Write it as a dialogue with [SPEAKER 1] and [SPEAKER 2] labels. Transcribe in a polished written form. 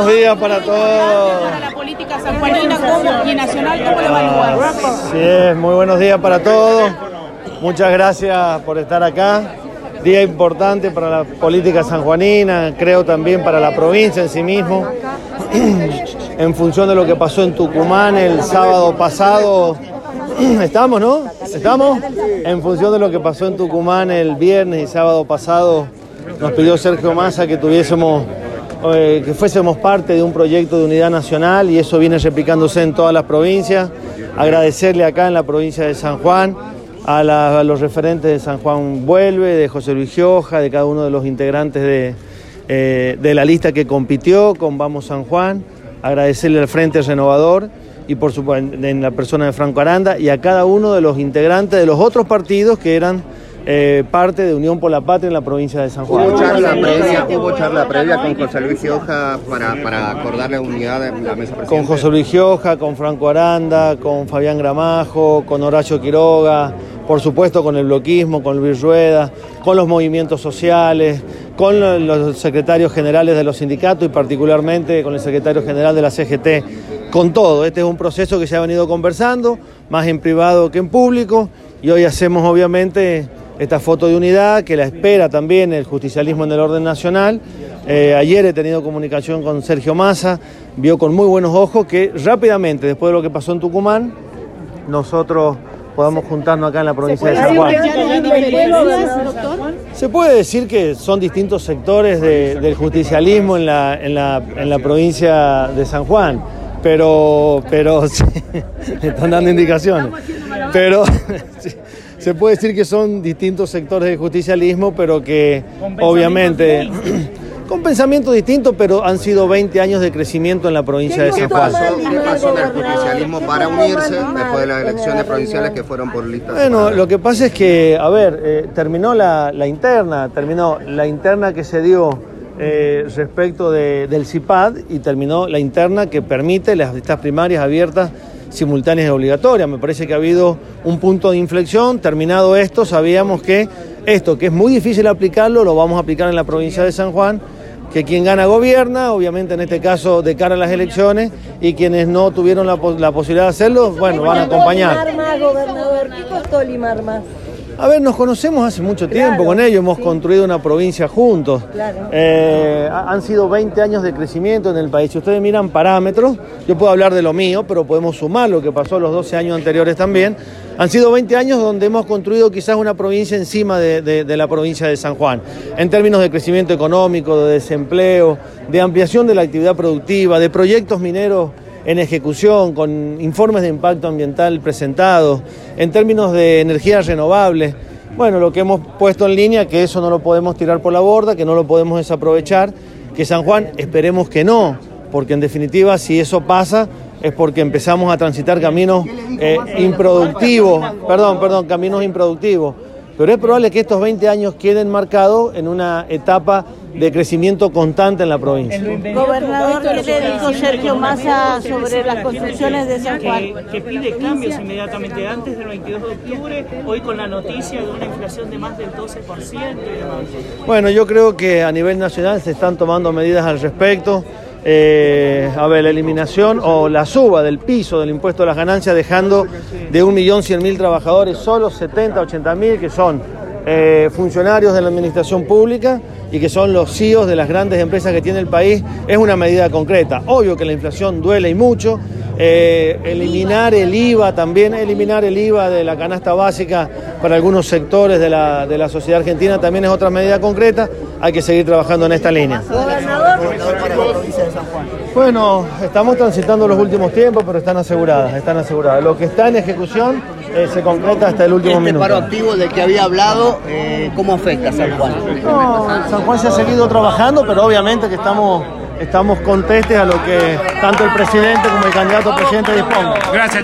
[SPEAKER 1] buenos días para todos.
[SPEAKER 2] Para la política sanjuanina y nacional, ¿cómo lo evalúas?
[SPEAKER 1] Sí, muy buenos días para todos. Muchas gracias por estar acá. Día importante para la política sanjuanina, creo también para la provincia en sí mismo. En función de lo que pasó en Tucumán el sábado pasado, estamos, ¿no? ¿Estamos? En función de lo que pasó en Tucumán el viernes y sábado pasado, nos pidió Sergio Massa que fuésemos parte de un proyecto de unidad nacional y eso viene replicándose en todas las provincias. Agradecerle acá en la provincia de San Juan a los referentes de San Juan Vuelve, de José Luis Gioja, de cada uno de los integrantes de la lista que compitió con Vamos San Juan, agradecerle al Frente Renovador y por supuesto en la persona de Franco Aranda y a cada uno de los integrantes de los otros partidos que eran parte de Unión por la Patria en la provincia de San Juan.
[SPEAKER 3] Hubo charla previa con José Luis Gioja para acordar la unidad de la mesa presidencial.
[SPEAKER 1] Con José Luis Gioja, con Franco Aranda, con Fabián Gramajo, con Horacio Quiroga, por supuesto con el bloquismo, con Luis Rueda, con los movimientos sociales, con los secretarios generales de los sindicatos y particularmente con el secretario general de la CGT, con todo. Este es un proceso que se ha venido conversando, más en privado que en público, y hoy hacemos obviamente esta foto de unidad que la espera también el justicialismo en el orden nacional. Ayer he tenido comunicación con Sergio Massa, vio con muy buenos ojos que rápidamente, después de lo que pasó en Tucumán, nosotros podamos juntarnos acá en la provincia de San Juan. Se puede decir que son distintos sectores del justicialismo en la provincia de San Juan, pero sí, me están dando indicaciones, pero sí, se puede decir que son distintos sectores del justicialismo, pero que obviamente con pensamientos distintos, pero han sido 20 años de crecimiento en la provincia de San Juan.
[SPEAKER 3] ¿Qué pasó en el justicialismo para unirse después de las elecciones provinciales que fueron por listas?
[SPEAKER 1] Bueno, lo que pasa es que, terminó la interna que se dio respecto del CIPAD y terminó la interna que permite las listas primarias abiertas, simultáneas y obligatorias. Me parece que ha habido un punto de inflexión. Terminado esto, sabíamos que esto, que es muy difícil aplicarlo, lo vamos a aplicar en la provincia de San Juan, que quien gana gobierna, obviamente en este caso de cara a las elecciones, y quienes no tuvieron la posibilidad de hacerlo, bueno, van a acompañar.
[SPEAKER 4] Gobernador, ¿qué costó limar más?
[SPEAKER 1] A ver, nos conocemos hace mucho tiempo con ellos, hemos construido una provincia juntos. Han sido 20 años de crecimiento en el país. Si ustedes miran parámetros, yo puedo hablar de lo mío, pero podemos sumar lo que pasó los 12 años anteriores también. Han sido 20 años donde hemos construido quizás una provincia encima de la provincia de San Juan, en términos de crecimiento económico, de desempleo, de ampliación de la actividad productiva, de proyectos mineros en ejecución, con informes de impacto ambiental presentados, en términos de energías renovables. Bueno, lo que hemos puesto en línea, que eso no lo podemos tirar por la borda, que no lo podemos desaprovechar, que San Juan esperemos que no, porque en definitiva si eso pasa es porque empezamos a transitar caminos improductivos, caminos improductivos. Pero es probable que estos 20 años queden marcados en una etapa de crecimiento constante en la provincia.
[SPEAKER 4] Gobernador, ¿qué le dijo Sergio Massa sobre las construcciones de San Juan?
[SPEAKER 5] Que pide cambios inmediatamente antes del 22 de octubre, hoy con la noticia de una inflación de más del 12% y demás.
[SPEAKER 1] Bueno, yo creo que a nivel nacional se están tomando medidas al respecto. La eliminación o la suba del piso del impuesto a las ganancias, dejando de 1.100.000 trabajadores solo 70.000-80.000 que son funcionarios de la administración pública y que son los CEOs de las grandes empresas que tiene el país, es una medida concreta. Obvio que la inflación duele y mucho. Eliminar el IVA también, eliminar el IVA de la canasta básica para algunos sectores de la sociedad argentina también es otra medida concreta. Hay que seguir trabajando en esta línea. Bueno, estamos transitando los últimos tiempos, pero están aseguradas. Lo que está en ejecución se concreta hasta el último minuto.
[SPEAKER 6] ¿El paro activo del que había hablado, cómo afecta a San Juan?
[SPEAKER 1] No, San Juan se ha seguido trabajando, pero obviamente que estamos contestes a lo que tanto el presidente como el candidato a presidente dispongan.
[SPEAKER 7] Gracias.